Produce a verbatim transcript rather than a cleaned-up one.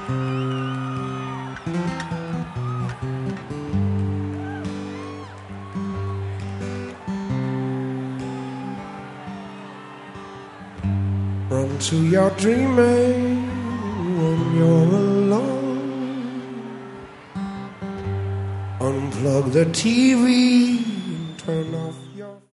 Run to your dreaming when you're alone. Unplug the T V and turn off